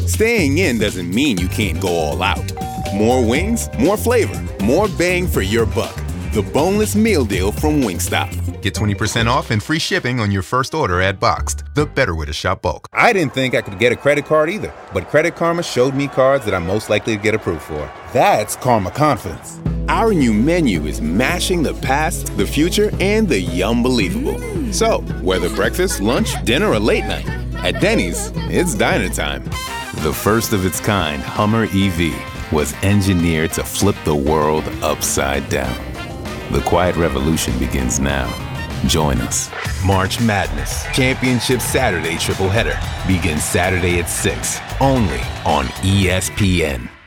Staying in doesn't mean you can't go all out. More wings, more flavor, more bang for your buck. The boneless meal deal from Wingstop. Get 20% off and free shipping on your first order at Boxed, the better way to shop bulk. I didn't think I could get a credit card either, but Credit Karma showed me cards that I'm most likely to get approved for. That's Karma Confidence. Our new menu is mashing the past, the future, and the yum-believable. So, whether breakfast, lunch, dinner, or late night, at Denny's, it's diner time. The first of its kind Hummer EV was engineered to flip the world upside down. The quiet revolution begins now. Join us. March Madness Championship Saturday tripleheader begins Saturday at 6, only on ESPN.